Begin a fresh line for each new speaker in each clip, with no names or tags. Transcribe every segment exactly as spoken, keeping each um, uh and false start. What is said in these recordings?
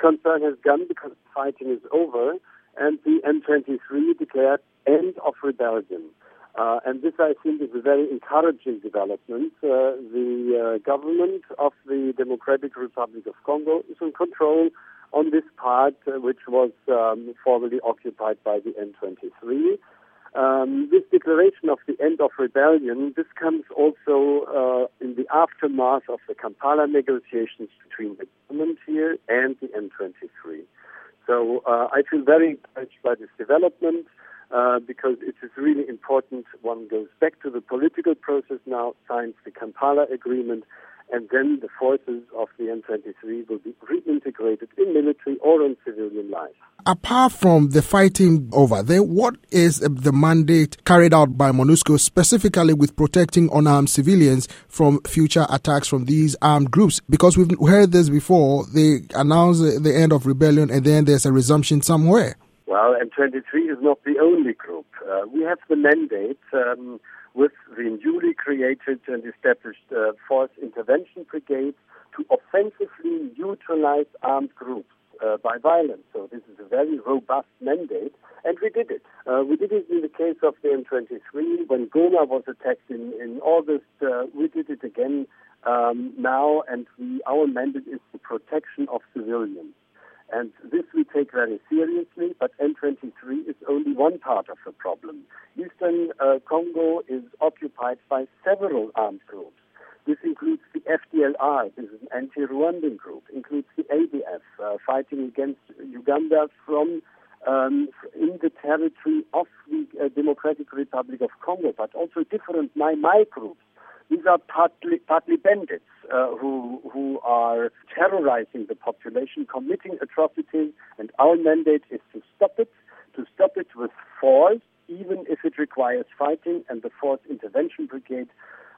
concern has gone because fighting is over, and the M twenty-three declared end of rebellion. Uh, and this, I think, is a very encouraging development. Uh, the uh, government of the Democratic Republic of Congo is in control on this part, uh, which was um, formerly occupied by the M twenty-three. Um, this declaration of the end of rebellion, this comes also uh, in the aftermath of the Kampala negotiations between the government here and the M twenty-three. So uh, I feel very encouraged by this development uh, because it is really important. One goes back to the political process now, signs the Kampala agreement, and then the forces of the M twenty-three will be reintegrated in military or in civilian life.
Apart from the fighting over there, what is the mandate carried out by MONUSCO specifically with protecting unarmed civilians from future attacks from these armed groups? Because we've heard this before, they announce the end of rebellion and then there's a resumption somewhere.
Well, M twenty-three is not the only group. Uh, we have the mandate um, with the newly created and established uh, Force Intervention Brigade to offensively neutralize armed groups uh, by violence. So this is a very robust mandate, and we did it. Uh, we did it in the case of the M twenty-three. When Goma was attacked in, in August, uh, we did it again um, now, and we, our mandate is the protection of civilians. And this we take very seriously, but M twenty-three is only one part of the problem. Eastern uh, Congo is occupied by several armed groups. This includes the F D L R, this is an anti-Rwandan group, includes the A D F, uh, fighting against Uganda from um, in the territory of the uh, Democratic Republic of Congo, but also different Mai Mai groups. These are partly, partly bandits uh, who who are terrorizing the population, committing atrocities, and our mandate is to stop it, to stop it with force, even if it requires fighting. And the Force Intervention Brigade,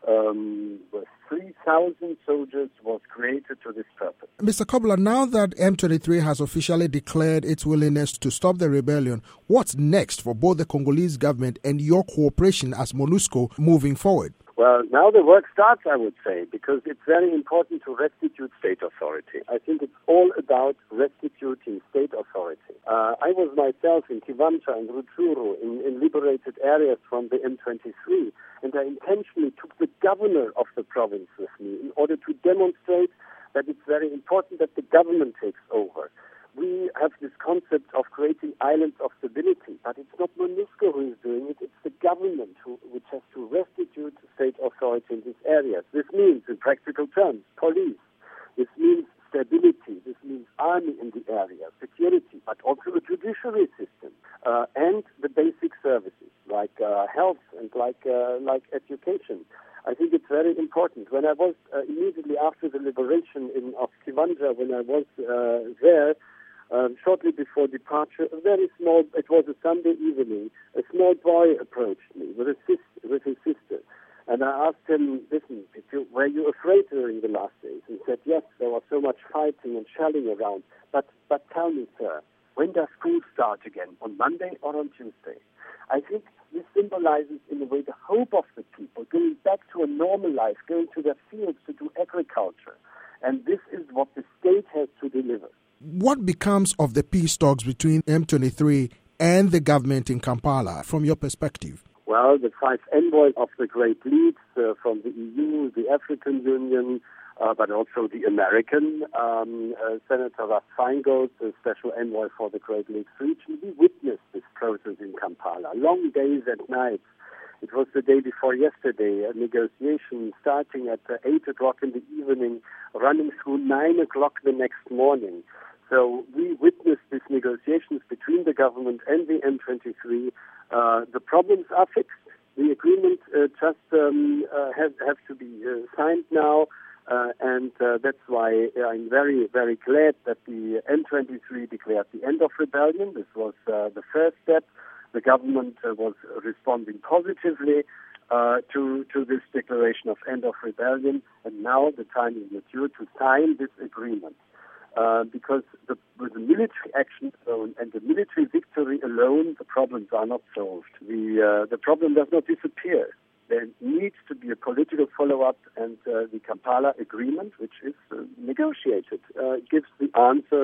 um, with three thousand soldiers, was created to this purpose.
Mister Kobler, now that M twenty-three has officially declared its willingness to stop the rebellion, what's next for both the Congolese government and your cooperation as MONUSCO moving forward?
Well, now the work starts, I would say, because it's very important to restitute state authority. I think it's all about restituting state authority. Uh, I was myself in Kiwanja and Rutshuru, in, in liberated areas from the M twenty-three, and I intentionally took the governor of the province with me in order to demonstrate that it's very important that the government takes over. We have this concept of creating islands of stability, but it's not MONUSCO who is doing it, it's the government who, which has to restitute state authority in these areas. This means, in practical terms, police. This means stability. This means army in the area, security, but also a judiciary system, uh, and the basic services like uh, health and like uh, like education. I think it's very important. When I was uh, immediately after the liberation in, of Kiwanja, when I was uh, there, Um, shortly before departure, a very small, it was a Sunday evening, a small boy approached me with, a sis, with his sister. And I asked him, listen, did you, were you afraid during the last days? And he said, yes, there was so much fighting and shelling around. But, but tell me, sir, when does school start again, on Monday or on Tuesday? I think this symbolizes, in a way, the hope of the people, going back to a normal life, going to their fields to do agriculture. And this is what the state has to deliver.
What becomes of the peace talks between M twenty-three and the government in Kampala, from your perspective?
Well, the five envoys of the Great Leagues uh, from the E U, the African Union, uh, but also the American, um, uh, Senator Russ Feingold, the special envoy for the Great Lakes region, we witnessed this process in Kampala. Long days and nights. It was the day before yesterday, a negotiation starting at uh, eight o'clock in the evening, running through nine o'clock the next morning. So we witnessed these negotiations between the government and the M twenty-three. Uh, the problems are fixed. The agreement uh, just um, uh, has, has to be uh, signed now, uh, and uh, that's why I'm very, very glad that the M twenty-three declared the end of rebellion. This was uh, the first step. The government uh, was responding positively uh, to, to this declaration of end of rebellion, and now the time is mature to sign this agreement. Uh, because the, with the military action alone and the military victory alone, the problems are not solved. The, uh, the problem does not disappear. There needs to be a political follow-up, and uh, the Kampala agreement, which is uh, negotiated, uh, gives the answer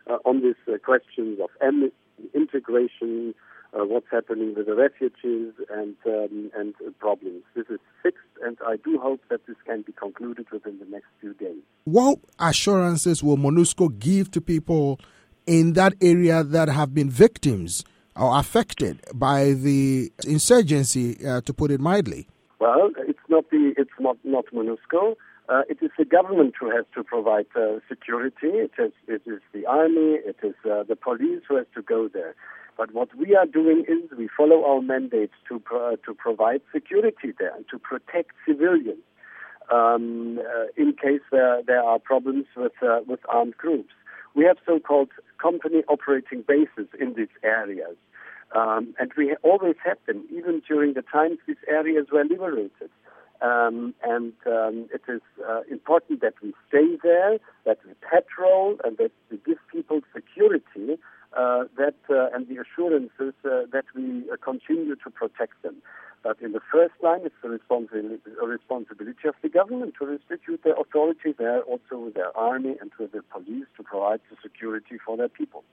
uh, on these uh, questions of amnesty, integration, uh, what's happening with the refugees and um, and uh, problems. This is fixed, and I do hope that this can be concluded within the next few days.
What assurances will MONUSCO give to people in that area that have been victims or affected by the insurgency, uh, to put it mildly?
Well, it's not the it's not not MONUSCO. Uh, it is the government who has to provide uh, security. It is it is the army. It is uh, the police who has to go there. But what we are doing is we follow our mandate to pro- to provide security there and to protect civilians um, uh, in case there there are problems with uh, with armed groups. We have so-called company operating bases in these areas. Um, and we always had them, even during the times these areas were liberated. Um, and um, it is uh, important that we stay there, that we patrol, and that we give people security, uh, that uh, and the assurances uh, that we uh, continue to protect them. But in the first line, it's the responsibility, a responsibility of the government to institute their authority there, also with their army and with the police to provide the security for their people.